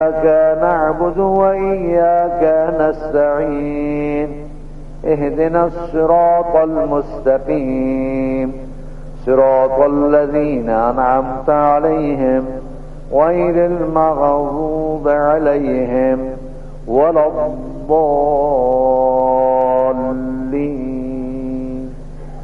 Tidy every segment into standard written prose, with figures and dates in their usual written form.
إياك نعبد وإياك نستعين اهدنا الصراط المستقيم صراط الذين أنعمت عليهم غير المغضوب عليهم ولا الضالين.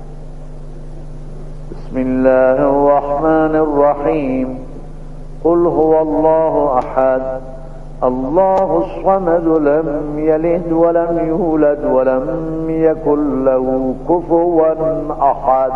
بسم الله الرحمن الرحيم. قل هو الله أحد الله الصمد لم يلد ولم يولد ولم يكن له كفوا أحد.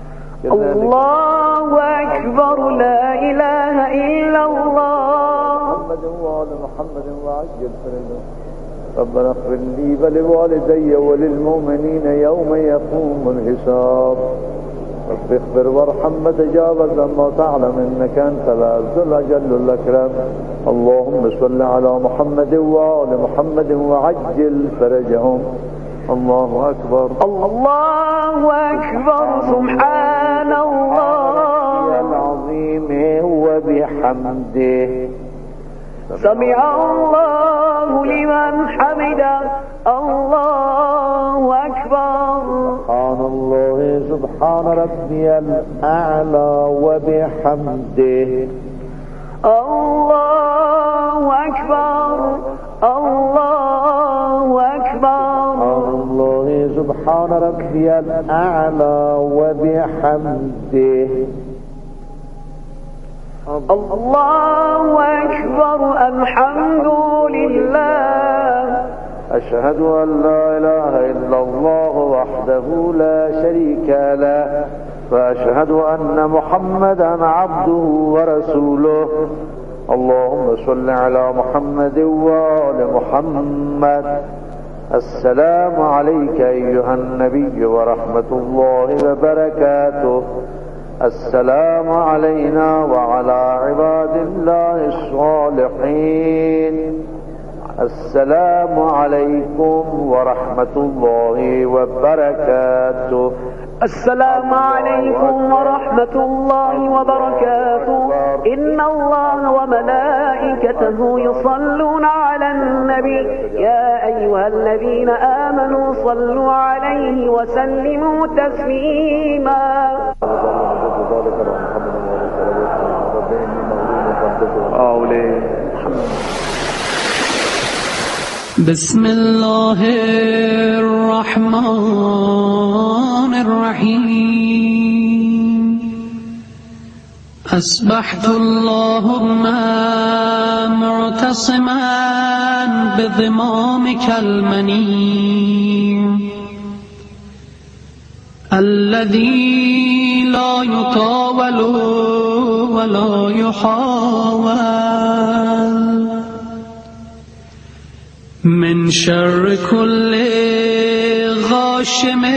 الله أكبر لا إله إلا الله. محمد وآل محمد وعجل فرجه. ربنا اغفر لي ولوالدي وللمؤمنين يوم يقوم الحساب. رب اغفر وارحم وتجاوز ما تعلم انك انت العز الاجل الاكرم. اللهم صل على محمد وآل محمد وعجل فرجهم. الله اكبر الله اكبر. سبحان الله العظيم وبحمده. سمع الله لمن حمده. الله اكبر. سبحان الله سبحان ربي الأعلى وبحمده. الله أكبر. الله أكبر. سبحان الله سبحان ربي الأعلى وبحمده. الله أكبر. الحمد لله. أشهد أن لا إله إلا الله وحده لا شريك له وأشهد أن محمدا عبده ورسوله. اللهم صل على محمد وآل محمد. السلام عليك أيها النبي ورحمة الله وبركاته. السلام علينا وعلى عباد الله الصالحين. السلام عليكم ورحمة الله وبركاته. السلام عليكم ورحمة الله وبركاته. إن الله وملائكته يصلون على النبي يا أيها الذين آمنوا صلوا عليه وسلموا تسليما. بسم الله الرحمن الرحيم. أصبحت اللهم معتصما بضمامك المنيم الذي لا يطاول ولا يحاول من شر كل غاشم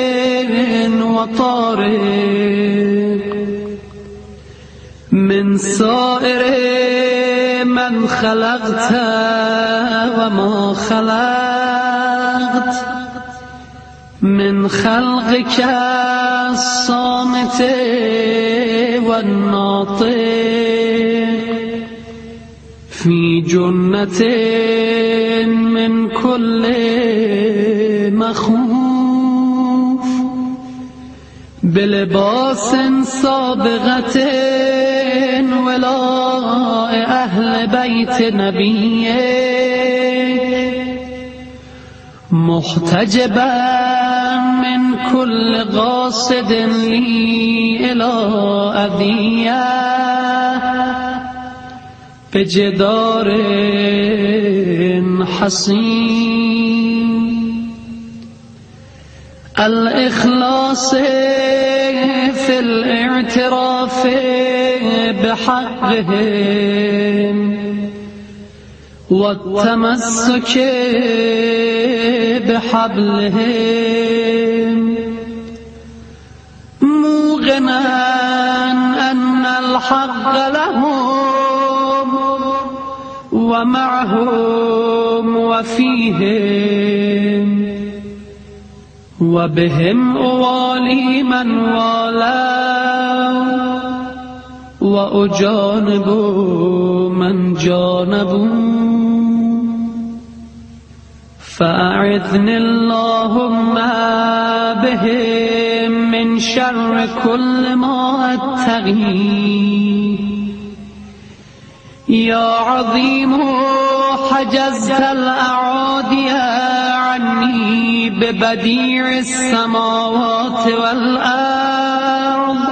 وطارق من سائر من خلقت وما خلقت من خلقك الصامت والناطق في جنة من كل مخوف بلباس سابغة ولاء أهل بيت نبيه محتجبا من كل قاصد لي إلى أذية بجدار حصين الإخلاص في الاعتراف بحقهم والتمسك بحبلهم موقنا أن الحق لهم ومعهم وفيهم وبهم أوالي من والاه وأجانب من جانبوا فأعذني اللهم بهم من شر كل ما أتقي يا عظيم حجزت الأعادي عني ببديع السماوات والأرض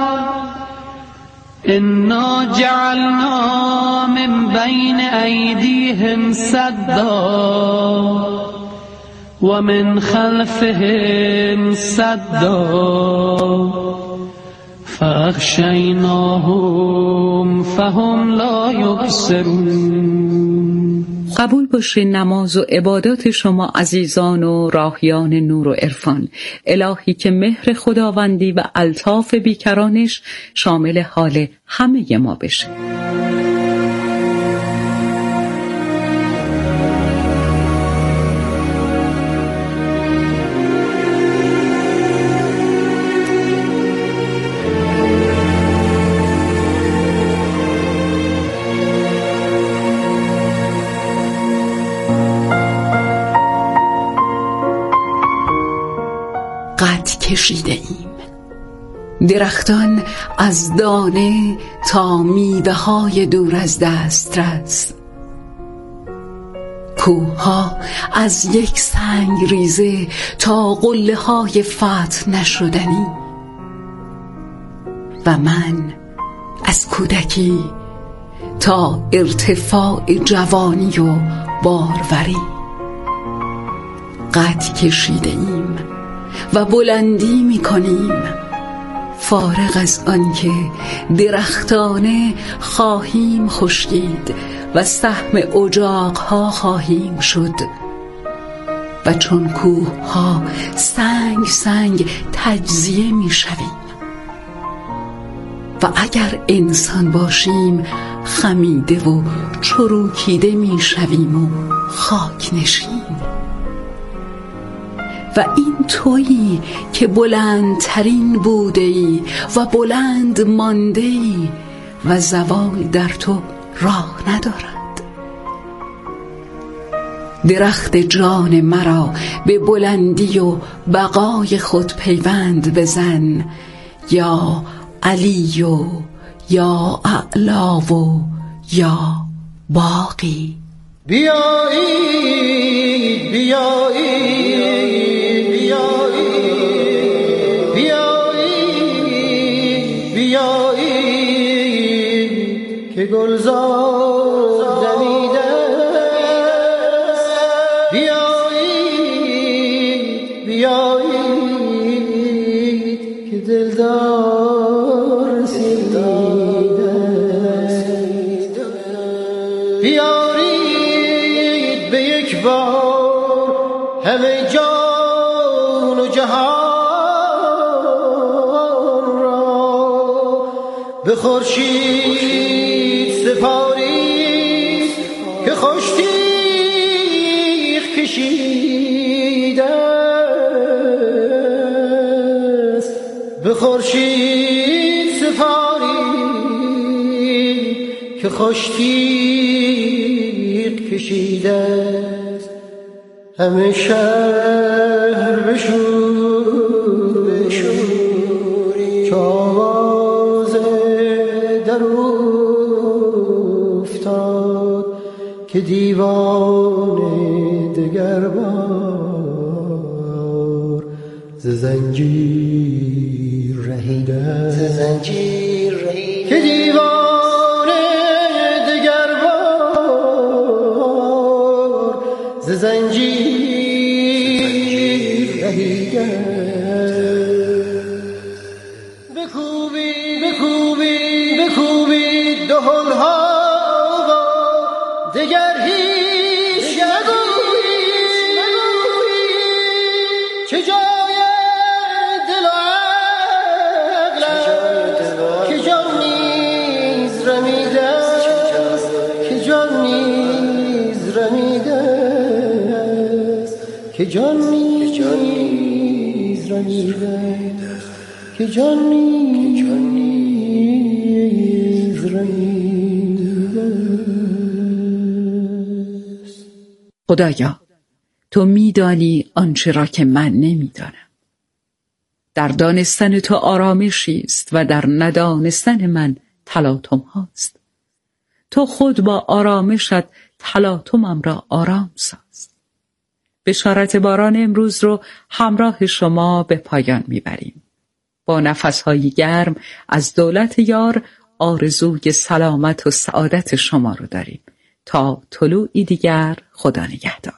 إنا جعلنا من بين أيديهم سدا ومن خلفهم سدا فأغشيناهم فهم لا يبصرون. قبول باشه نماز و عبادات شما عزیزان و راهیان نور و عرفان. الهی که مهر خداوندی و الطاف بیکرانش شامل حال همه ما بشه. قد کشیده ایم درختان از دانه تا میوه های دور از دسترس، کوه‌ها از یک سنگ ریزه تا قله های فتح نشدنی و من از کودکی تا ارتفاع جوانی و باروری. قد کشیده ایم و بلندی می کنیم، فارغ از آنکه درختانه خواهیم خشکید و سهم اجاقها خواهیم شد و چون کوه‌ها سنگ سنگ تجزیه می شویم و اگر انسان باشیم خمیده و چروکیده می شویم و خاک نشین. و این تویی که بلندترین بوده ای و بلند مانده ای و زوال در تو راه ندارد. درخت جان مرا به بلندی و بقای خود پیوند بزن، یا علی و یا اعلا و یا باقی. بیایید بیایید که گلزار دمیده است، بیایید بیایید که دلدار رسیده است، بیارید به یک بار همه جان و جهان را به خورشید سپارید که خوش تیغ کشیده است، به خورشید سپارید که خوش تیغ کشیده است. همه شهر بشورید که آواز در افتاد که دیوانه دگر بار ز زنجیر رهیده است، که دیوانه دگر بار ز زنجیر رهیده است. بکوبید دهل‌ها دگر هیچ نگویید چه جای دل و عقل است که جان نیز رمیده است، که جان نیز رمیده است، که جان نیز رمیده است، که جان نیز رمیده است. خدایا، تو میدانی آنچه را که من نمیدانم. در دانستن تو آرامشی است و در ندانستن من تلاطم هاست. تو خود با آرامشت تلاطمم را آرام ساز. بشارت باران امروز رو همراه شما به پایان میبریم. با نفسهای گرم از دولت یار آرزوی سلامت و سعادت شما رو داریم. تا طلوعی دیگر، خدا نگهدار.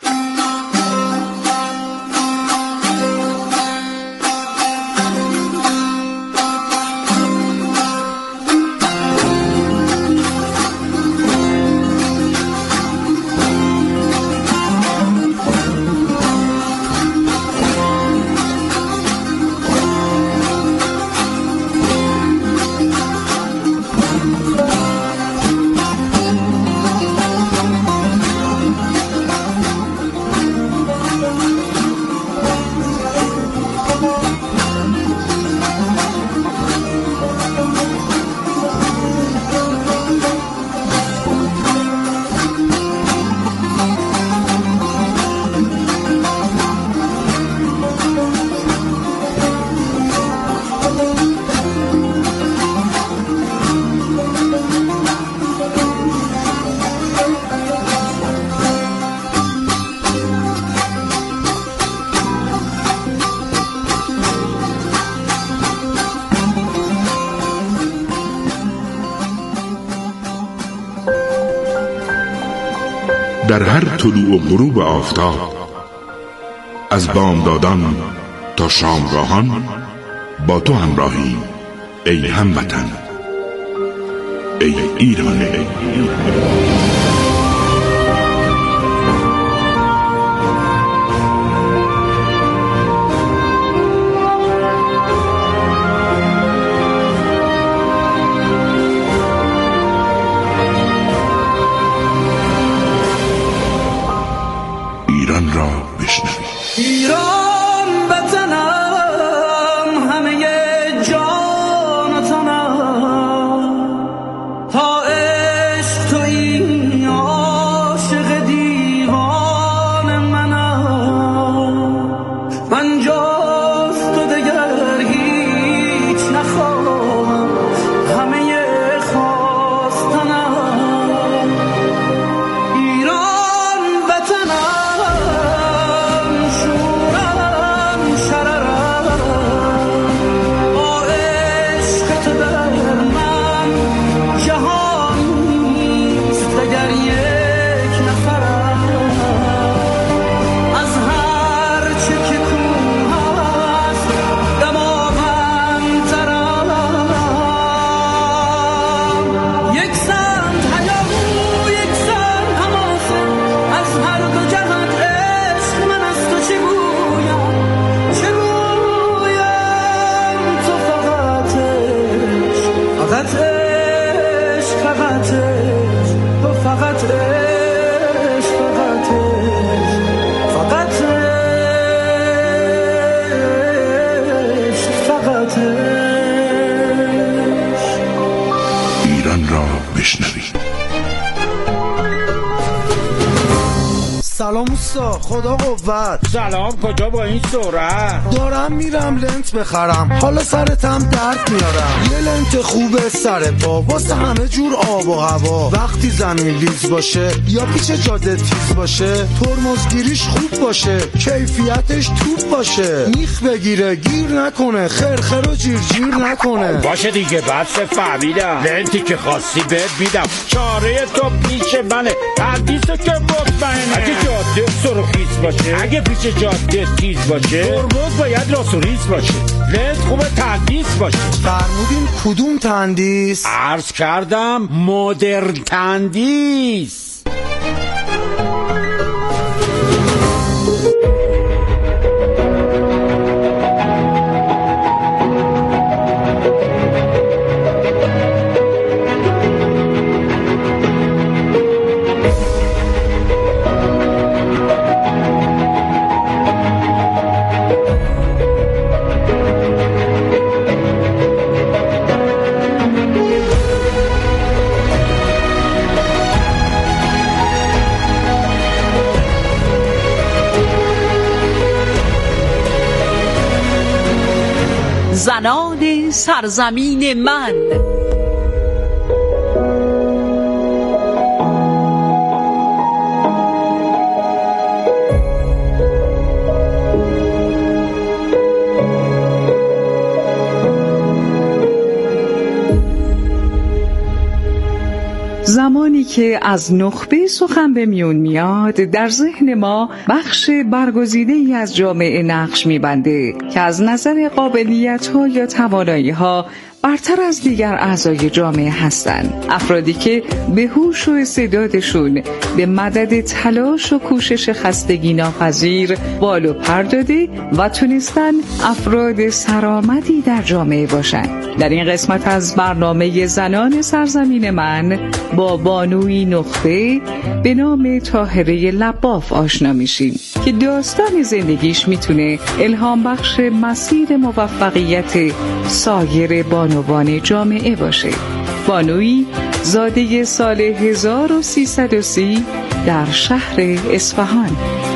در هر طلوع و غروب آفتاب، از بامدادان تا شامگاهان با تو همراهی ای هموطن، ای ایران. ایران را بشنوید. ایران وطنم، همه جان و تنم، تا عشق تویی عاشق دیوان منم. من جز تو دگر هیچ نخواهم، همه خواستنم. ایران وطنم، ایران را بشنوید. سلام اوستا، خدا قوت. سلام، کجا با این سرعت؟ دارم میرم لنت بخرم، حالا سرتم درد میارم. یه لنت خوبه سر پا واسه همه جور آب و هوا. وقتی زمین لیز باشه یا پیچ جاده تیز باشه، ترمزگیریش خوب باشه، کیفیتش توپ باشه. میخ بگیره گیر نکنه، خرخر و جیر نکنه. باشه دیگه، بس فهمیدم. لنتی که خواستی بهت میدم، چاره تو پیش منه، تردیسو که مطمئنه. اگه جاده سرخیز باشه، اگه پیچ جاده تیز باشه، ترمز باید لاسوریز باشه، لنت خوبه تندیس باشه. فرمودین کدوم تندیس؟ عرض کردم مدرن تندیس. سرزمین من. زمانی که از نخبه سخن به میون میاد، در ذهن ما بخش برگزیده‌ای از جامعه نقش می‌بنده که از نظر قابلیت‌ها یا توانایی‌ها برتر از دیگر اعضای جامعه هستند. افرادی که به هوش و استعدادشون به مدد تلاش و کوشش خستگی ناپذیر بال و پر داده و تونستن افراد سرآمدی در جامعه باشند. در این قسمت از برنامه زنان سرزمین من با بانوی نخبه به نام طاهره لباف آشنا میشیم که داستان زندگیش میتونه الهام بخش مسیر موفقیت سایر بانوان جامعه باشه. بانوی زاده سال 1330 در شهر اصفهان.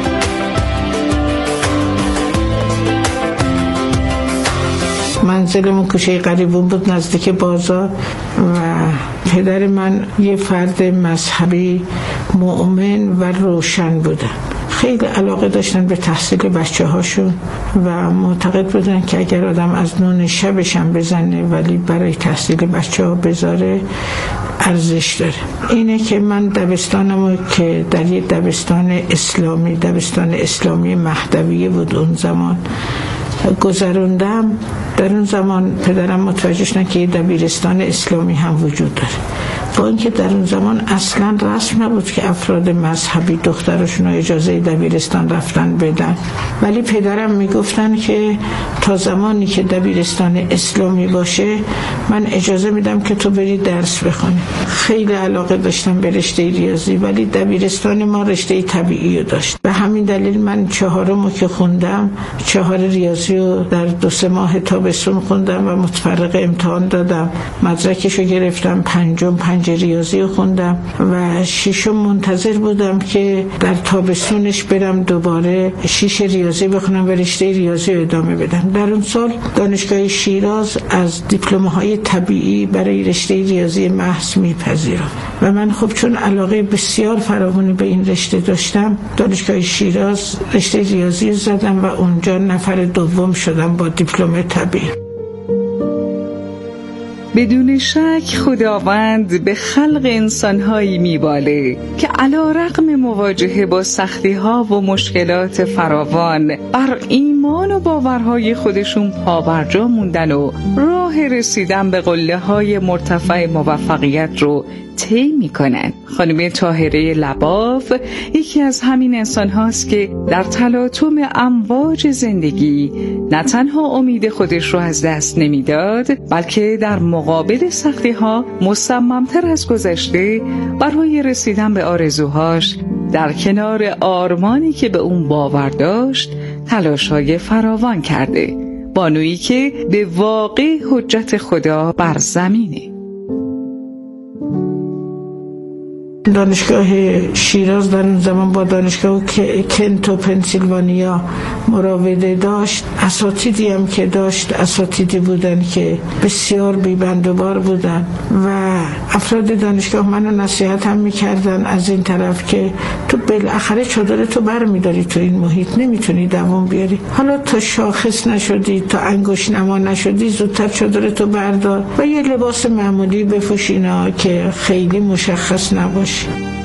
منزلمون کوچه قریبون بود نزدیک بازار و پدر من یه فرد مذهبی مؤمن و روشن بودن. خیلی علاقه داشتن به تحصیل بچه هاشون و معتقد بودن که اگر آدم از نون شبش هم بزنه ولی برای تحصیل بچه ها بذاره ارزش داره. اینه که من دبستانمو که در یه دبستان اسلامی مهدویه بود اون زمان گذروندم. در اون زمان پدرم متوجه شدن که یه دبیرستان اسلامی هم وجود داره، با اینکه در اون زمان اصلا رسم نبود که افراد مذهبی دخترشون اجازه دبیرستان رفتن بدن، ولی پدرم میگفتن که تا زمانی که دبیرستان اسلامی باشه من اجازه میدم که تو بری درس بخونی. خیلی علاقه داشتم به رشته ریاضی ولی دبیرستان ما رشته طبیعی رو داشت. به همین دلیل من چهارمو که خوندم 4 ریاضی رو در 2-3 ماه تابستون خوندم و متفرق امتحان دادم. مدرکشو گرفتم. 5 ریاضی رو خوندم و 6 منتظر بودم که در تابستونش برم دوباره 6 ریاضی بخونم و رشته ریاضی رو ادامه بدم. در اون سال دانشگاه شیراز از دیپلم‌های طبیعی برای رشته ریاضی محض میپذیرم و من خب چون علاقه بسیار فراوانی به این رشته داشتم دانشگاه شیراز رشته ریاضی زدم و اونجا نفر دوم شدم با دیپلم طبیعی. بدون شک خداوند به خلق انسانهایی میباله که علی رغم مواجهه با سختی‌ها و مشکلات فراوان بر ایمان و باورهای خودشون پابرجا موندن و راه رسیدن به قله‌های مرتفع موفقیت رو طی میکنن. خانم طاهره لباف یکی از همین انسان هاست که در تلاطم امواج زندگی نه تنها امید خودش رو از دست نمیداد بلکه در مقابل سختی ها مصممتر از گذشته برای رسیدن به آرزوهاش در کنار آرمانی که به اون باور داشت تلاش‌های فراوان کرده. بانویی که به واقع حجت خدا بر زمینه. دانشگاه شیراز در اون زمان با دانشگاه کنت و پنسیلوانیا مراوده داشت. اساتیدی هم که داشت اساتیدی بودن که بسیار بی‌بندوبار بودن و افراد دانشگاه منو نصیحت هم میکردن از این طرف که تو بالاخره چادرتو برمیداری تو این محیط نمیتونی دوام بیاری، حالا تا شاخص نشدی تا انگشت نما نشدی زودتر چادرتو بردار و یه لباس معمولی بپوشینا که خیلی مشخص نباشه.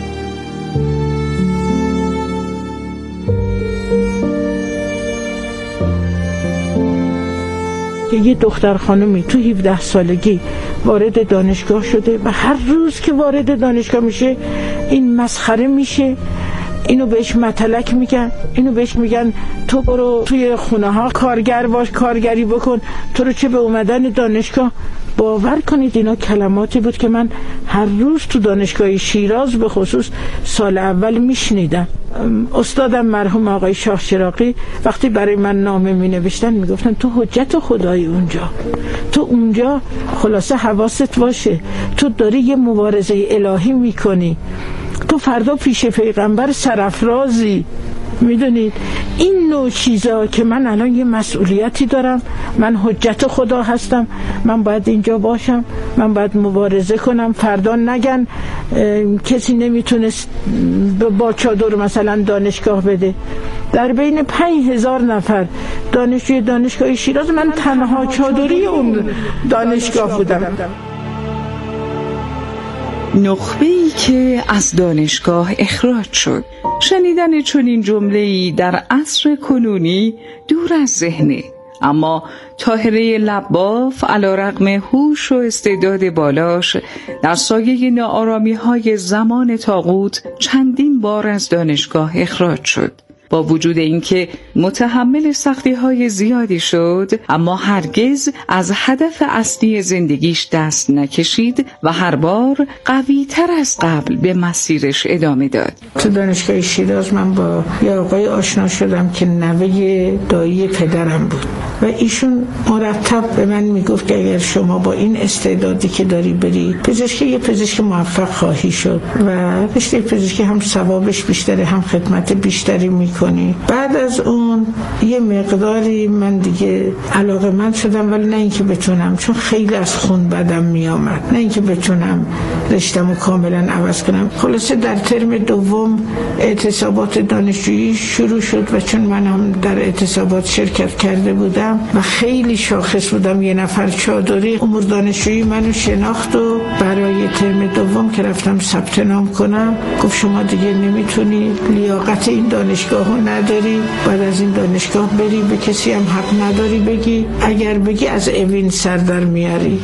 یه دختر خانمی تو 17 سالگی وارد دانشگاه شده و هر روز که وارد دانشگاه میشه این مسخره میشه، اینو بهش متلک میگن، اینو بهش میگن تو برو توی خونه ها کارگر باش، کارگری بکن، تو رو چه به اومدن دانشگاه. باور کنید اینا کلماتی بود که من هر روز تو دانشگاه شیراز به خصوص سال اول میشنیدم. استادم مرحوم آقای شاه چراغی وقتی برای من نامه می نوشتن می گفتن تو حجت خدای اونجا، تو اونجا خلاصه حواست باشه، تو داری یه مبارزه الهی می کنی، تو فردا پیش پیغمبر سرافرازی. میدونید این نوع چیزا که من الان یه مسئولیتی دارم، من حجت خدا هستم، من باید اینجا باشم، من باید مبارزه کنم، فردا نگن کسی نمیتونست با چادر مثلا دانشگاه بده. در بین 5000 نفر دانشجوی دانشگاه شیراز من تنها چادری اون دانشگاه بودم. نخبه‌ای که از دانشگاه اخراج شد. شنیدن چنین جمله‌ای در عصر کنونی دور از ذهنه، اما طاهره لباف علی‌رغم هوش و استعداد بالاش در سایه ناآرامی‌های زمان طاغوت چندین بار از دانشگاه اخراج شد. با وجود اینکه متحمل سختی‌های زیادی شد، اما هرگز از هدف اصلی زندگیش دست نکشید و هر بار قوی‌تر از قبل به مسیرش ادامه داد. تو دانشگاه شیراز من با یه آقای آشنا شدم که نوه دایی پدرم بود و ایشون مرتب به من میگفت که اگر شما با این استعدادی که داری بری پزشکی، یه پزشک موفق خواهی شد و رشته پزشکی هم ثوابش بیشتره، هم خدمت بیشتری میکنی. بعد از اون یه مقداری من دیگه علاقه‌مند شدم، ولی نه اینکه بتونم، چون خیلی از خون بدم میامد، نه اینکه بتونم رشته‌مو کاملا عوض کنم. خلاصه در ترم دوم اعتصابات دانشجویی شروع شد و چون منم در اعتصابات شرکت کرده بودم و خیلی شاخص بودم، یه نفر چادری امور دانشجویی منو شناخت و برای ترم دوم که رفتم ثبت نام کنم گفت شما دیگه نمیتونی، لیاقت این دانشگاه نداری، بعد از این دانشگاه بری، به کسی هم حق نداری بگی، اگر بگی از اوین سر در میاری.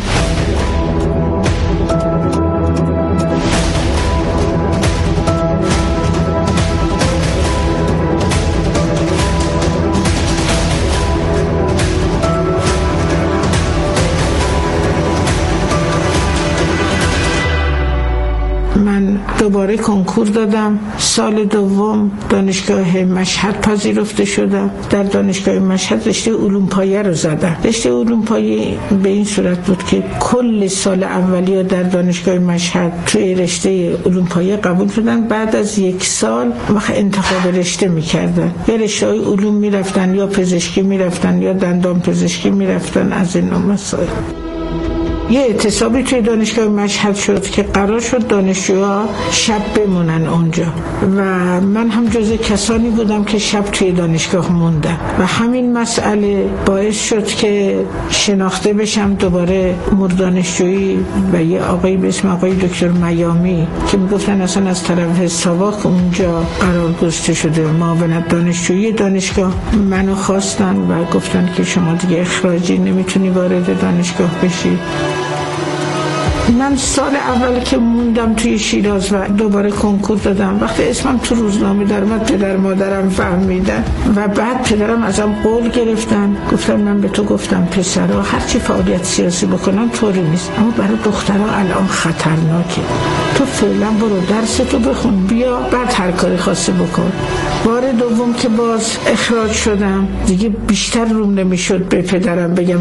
دوباره کنکور دادم. سال دوم دانشگاه مشهد پذیرفته شدم. در دانشگاه مشهد رشته علوم پایه رو زدم. رشته علوم پایه به این صورت بود که کل سال اولیه در دانشگاه مشهد توی رشته علوم پایه قبول شدن، بعد از 1 سال وقت انتخاب رشته میکردن، یا رشته‌های علوم میرفتن یا پزشکی میرفتن یا دندان پزشکی میرفتن. از این مسائل یه اعتصابی توی دانشگاه مشهد شد که قرار شد دانشجوها شب بمونن اونجا و من هم جز کسانی بودم که شب توی دانشگاه موندم و همین مسئله باعث شد که شناخته بشم دوباره امور دانشجویی و یه آقایی به اسم آقای دکتر میامی که میگفتن اصلا از طرف ساواک اونجا قرار گذاشته شده معاونت دانشجویی دانشگاه. منو خواستن و گفتن که شما دیگه اخراجی، نمیتونی وارد دانشگاه بشی. من سال اول که موندم توی شیراز و دوباره کنکور دادم، وقتی اسمم تو روزنامه در اومد پدر مادرم فهمیدن و بعد پدرم ازم قول گرفتن، گفتن من به تو گفتم پسرها هرچی فعالیت سیاسی بکنن طوری نیست، اما برای دخترها الان خطرناکه، تو فعلا برو درستو بخون بیا بعد هر کاری خواسته بکن. بار دوم که باز اخراج شدم دیگه بیشتر روم نمیشد به پدرم بگم.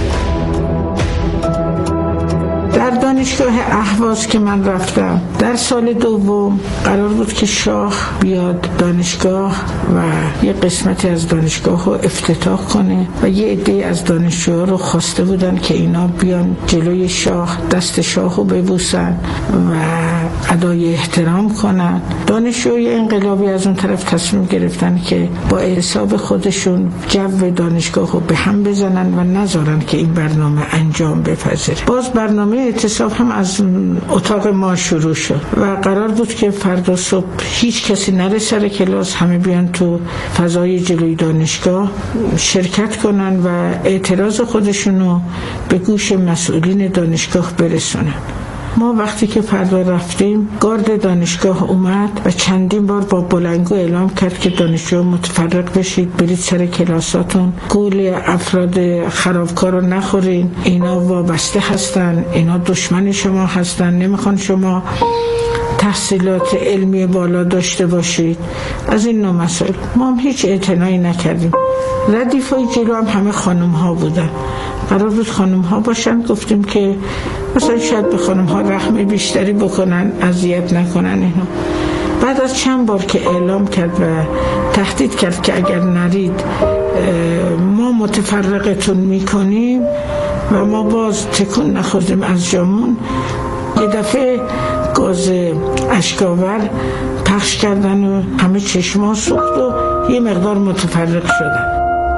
در دانشگاه اهواز که من رفتم در سال دوم قرار بود که شاه بیاد دانشگاه و یه قسمتی از دانشگاه رو افتتاح کنه و یه عده از دانشجوها رو خواسته بودن که اینا بیان جلوی شاه دست شاه رو ببوسن و ادای احترام کنن. دانشجوی انقلابی از اون طرف تصمیم گرفتن که با حساب خودشون جو دانشگاه رو به هم بزنن و نذارن که این برنامه انجام بپذیره. باز برنامه اعتصاب هم از اتاق ما شروع شد و قرار بود که فردا صبح هیچ کسی نره سر کلاس، همه بیان تو فضای جلوی دانشگاه شرکت کنن و اعتراض خودشونو به گوش مسئولین دانشگاه برسونن. ما وقتی که فردا رفتیم گارد دانشگاه اومد و چندین بار با بلندگو اعلام کرد که دانشجو متفرق بشید، برید سر کلاساتون، گول افراد خرابکار رو نخورین، اینا وابسته هستن، اینا دشمن شما هستن، نمیخوان شما تحصیلات علمی بالا داشته باشید. از این نوع مسائل ما هم هیچ اعتنایی نکردیم. ردیفای جلو هم همه خانم ها بودن، قرار بود خانم ها باشن، گفتیم که مثلا شاید به خانم ها رحم بیشتری بکنن، اذیت نکنن. اینو بعد از چند بار که اعلام کرد و تهدید کرد که اگر نرید ما متفرقتون میکنیم و ما باز تکون نخوردیم از جامون، یه دفعه گاز اشکاور پخش کردن و همه چشما سوخت و یه مقدار متفرق شدن.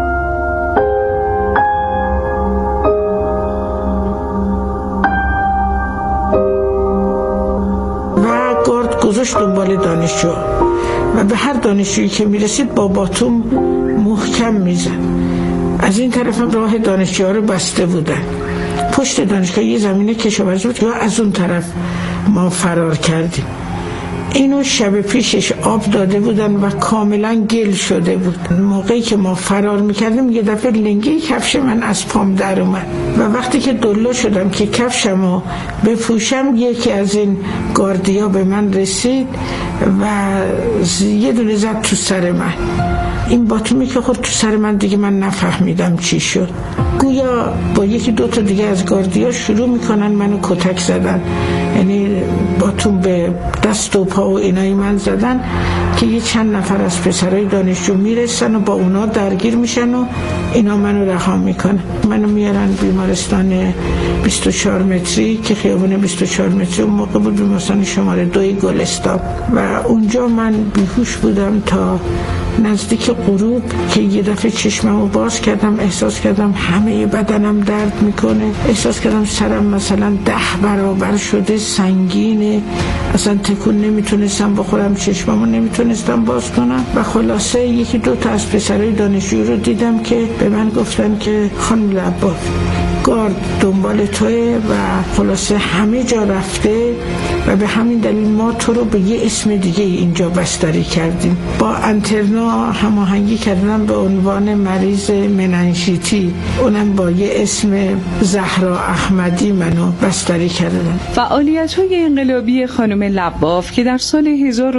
و گارد گذاشت دنبال دانشجو و به هر دانشجویی که میرسید با باتوم محکم میزد. از این طرف هم راه دانشجوها رو بسته بودن. پشت دانشگاه یه زمینه کشاورزی بود و از اون طرف ما فرار کردیم. اینو شب پیشش آب داده بودن و کاملا گل شده بود. موقعی که ما فرار میکردیم یه دفعه لنگه کفش من از پام در اومد و وقتی که دلو شدم که کفشمو بپوشم یکی از این گاردیا به من رسید و یه دونه زد تو سر من. این باتومی که خود تو سر من دیگه من نفهمیدم چی شد. گویا با یکی دو تا دیگه از گاردیا شروع میکنن منو کتک زدن، یعنی باتوم به دست و پا و اینای من زدن که یه چند نفر از پسرای دانشجو میرسن و با اونا درگیر میشن و اینا منو رها میکنن. منو میارن بیمارستان 24 متری که خیابون 24 متری اون موقع بود، بیمارستان شماره 2 گلستان، و اونجا من بیهوش بودم تا نزدیک غروب که یه دفعه چشممو باز کردم، احساس کردم همه بدنم درد میکنه، احساس کردم سرم مثلا 10 برابر شده، سنگینه، اصلا تکون نمیتونستم بخورم، چشممو نمیتونستم باز کنم. و خلاصه یکی دو تا از پسرای دانشجو رو دیدم که به من گفتن که خانم لباف گارد دنبال توه و خلاصه همه جا رفته و به همین دلیل ما تو رو به یه اسم دیگه اینجا بستری کردیم. با انترنا هماهنگی کردن به عنوان مریض مننژیتی، اونم با یه اسم زهرا احمدی منو بستری کردن. فعالیت‌های انقلابی خانم لباف که در سال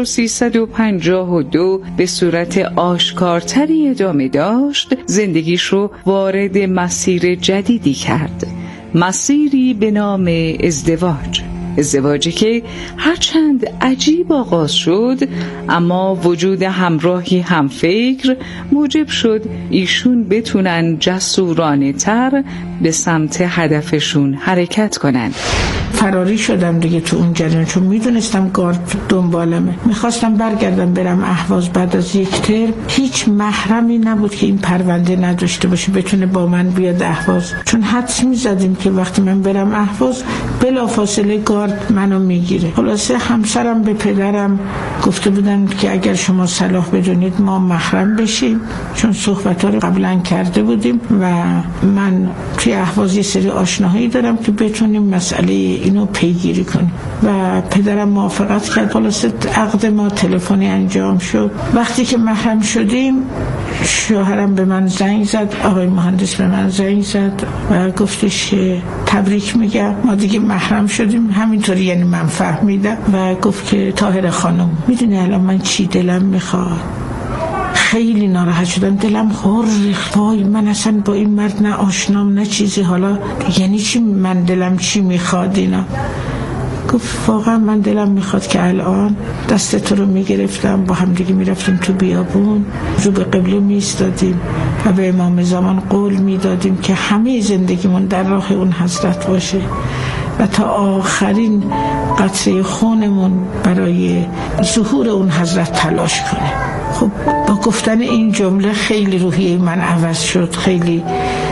1352 به صورت آشکارتری ادامه داشت، زندگیش رو وارد مسیر جدیدی کرد، مسیری به نام ازدواجی که هرچند عجیب آغاز شد اما وجود همراهی همفکر موجب شد ایشون بتونن جسورانه تر به سمت هدفشون حرکت کنن. فراری شدم دیگه تو اون جریان، چون میدونستم گارد دنبالمه. میخواستم برگردم برم اهواز. بعد از یک ترم هیچ محرمی نبود که این پرونده نداشته باشه بتونه با من بیاد اهواز، چون حدس میزدیم که وقتی من برم اهواز بلافاصله گارد منو میگیره. خلاصه همسرم به پدرم گفته بودن که اگر شما صلاح بدونید ما محرم بشیم، چون صحبت‌ها رو قبلا کرده بودیم و من توی اهواز یه سری آشناهایی دارم که بتونیم مسئله اینو پیگیری کنیم. و پدرم موافقت کرد. خلاصه عقد ما تلفنی انجام شد. وقتی که محرم شدیم شوهرم به من زنگ زد، آقای مهندس به من زنگ زد و گفتش تبریک میگم ما دیگه محرم شدیم. همینطوری یعنی من فهمیدم و گفت که طاهره خانم میدونی الان من چی دلم میخواد؟ خیلی ناراحت شدم، دلم خور ریخت. وای من اصلا با این مرد نه آشنام نه چیزی، حالا یعنی چی من دلم چی میخواد اینا؟ گفت واقعا من دلم میخواد که الان دست تو رو میگرفتم، با هم دیگه میرفتیم تو بیابون، رو به قبله میستادیم و به امام زمان قول میدادیم که همه زندگیمون در راه اون حضرت باشه و تا آخرین قطره خونمون برای ظهور اون حضرت تلاش کنه. خب با گفتن این جمله خیلی روحیه من عوض شد، خیلی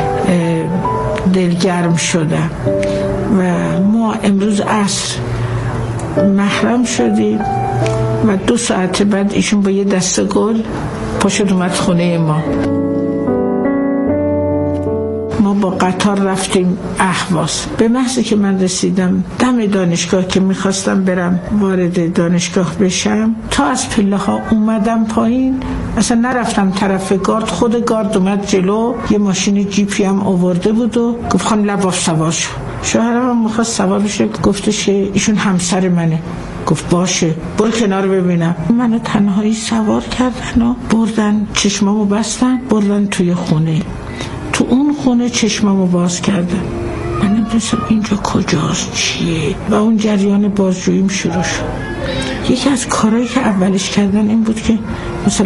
دلگرم شدم و ما امروز عصر محرم شدیم و 2 ساعت بعد ایشون با یه دسته گل پاشد اومد خونه ما با قطار رفتیم اهواز. به محض که من رسیدم دم دانشگاه که میخواستم برم وارد دانشگاه بشم، تا از پله ها اومدم پایین، اصلا نرفتم طرف گارد، خود گارد اومد جلو، یه ماشین جیپی هم آورده بود و گفت خانم لباف سوار شو. شوهرم هم میخواست سوار بشه، گفتش ایشون همسر منه. گفت باشه برو کنار ببینم. منو تنهایی سوار کردن و بردن، چشمامو بستن بردن توی خونه. تو اون خونه چشممو باز کردم، من نمی‌دونستم اینجا کجاست چیه و اون جریان بازجوییم شروع شد. یکی از کارهایی که اولش کردن این بود که مثلا